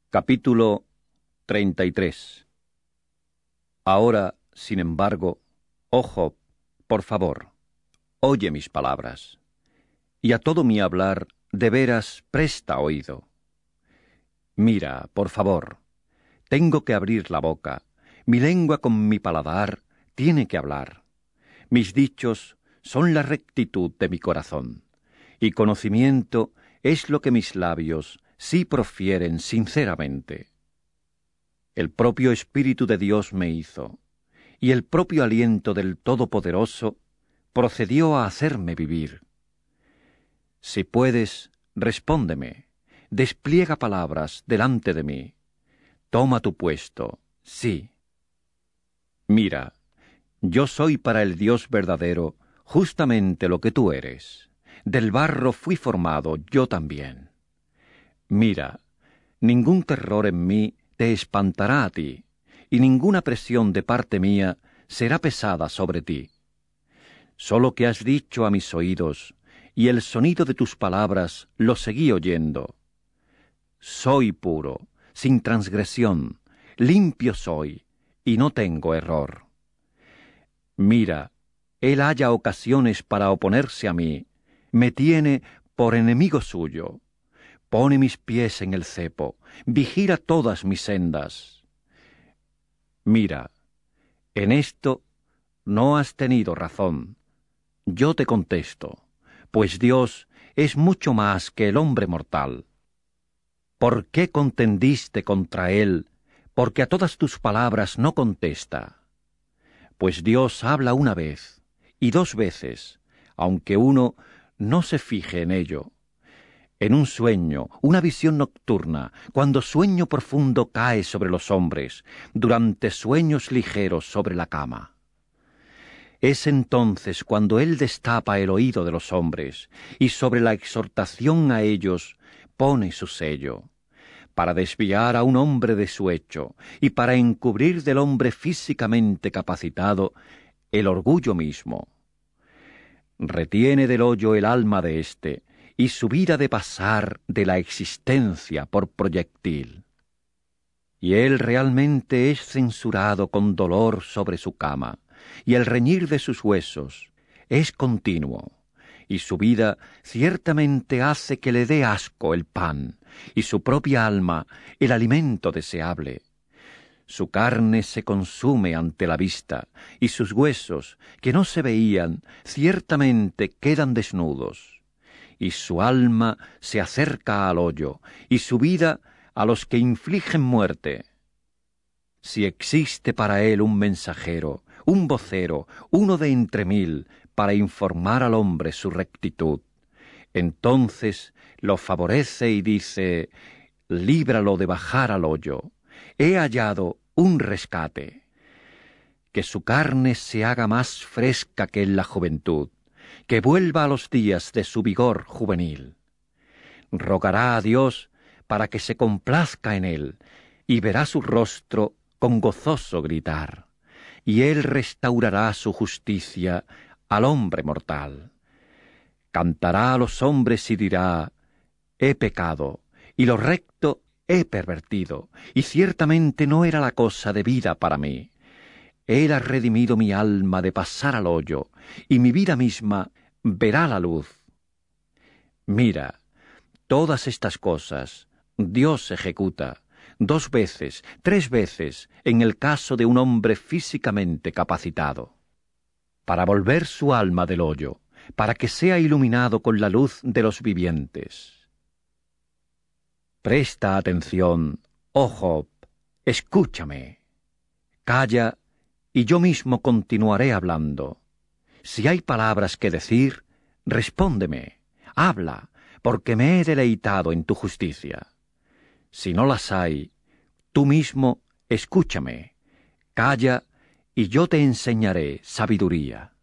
Capítulo 33. Ahora, sin embargo, oh Job, por favor, oye mis palabras, y a todo mi hablar de veras presta oído. Mira, por favor, tengo que abrir la boca, mi lengua con mi paladar tiene que hablar. Mis dichos son la rectitud de mi corazón, y conocimiento es lo que mis labios sí profieren sinceramente. El propio Espíritu de Dios me hizo, y el propio aliento del Todopoderoso procedió a hacerme vivir. Si puedes, respóndeme, despliega palabras delante de mí. Toma tu puesto, sí. Mira, yo soy para el Dios verdadero justamente lo que tú eres. Del barro fui formado yo también. Mira, ningún terror en mí te espantará a ti, y ninguna presión de parte mía será pesada sobre ti. Solo que has dicho a mis oídos, y el sonido de tus palabras lo seguí oyendo. Soy puro, sin transgresión, limpio soy, y no tengo error. Mira, él halla ocasiones para oponerse a mí, me tiene por enemigo suyo. Pone mis pies en el cepo, vigila todas mis sendas. Mira, en esto no has tenido razón. Yo te contesto, pues Dios es mucho más que el hombre mortal. ¿Por qué contendiste contra él? Porque a todas tus palabras no contesta. Pues Dios habla una vez, y dos veces, aunque uno no se fije en ello. En un sueño, una visión nocturna, cuando sueño profundo cae sobre los hombres, durante sueños ligeros sobre la cama. Es entonces cuando Él destapa el oído de los hombres, y sobre la exhortación a ellos pone su sello, para desviar a un hombre de su hecho, y para encubrir del hombre físicamente capacitado el orgullo mismo. Retiene del hoyo el alma de éste, y su vida de pasar de la existencia por proyectil. Y él realmente es censurado con dolor sobre su cama, y el reñir de sus huesos es continuo, y su vida ciertamente hace que le dé asco el pan, y su propia alma el alimento deseable. Su carne se consume ante la vista, y sus huesos, que no se veían, ciertamente quedan desnudos. Y su alma se acerca al hoyo, y su vida a los que infligen muerte. Si existe para él un mensajero, un vocero, uno de entre mil, para informar al hombre su rectitud, entonces lo favorece y dice: líbralo de bajar al hoyo. He hallado un rescate. Que su carne se haga más fresca que en la juventud, que vuelva a los días de su vigor juvenil. Rogará a Dios para que se complazca en él, y verá su rostro con gozoso gritar, y él restaurará su justicia al hombre mortal. Cantará a los hombres y dirá: he pecado, y lo recto he pervertido, y ciertamente no era la cosa debida para mí. Él ha redimido mi alma de pasar al hoyo, y mi vida misma verá la luz. Mira, todas estas cosas Dios ejecuta 2 veces, 3 veces, en el caso de un hombre físicamente capacitado, para volver su alma del hoyo, para que sea iluminado con la luz de los vivientes. Presta atención, oh Job, escúchame. Calla, y yo mismo continuaré hablando. Si hay palabras que decir, respóndeme, habla, porque me he deleitado en tu justicia. Si no las hay, tú mismo escúchame, calla, y yo te enseñaré sabiduría.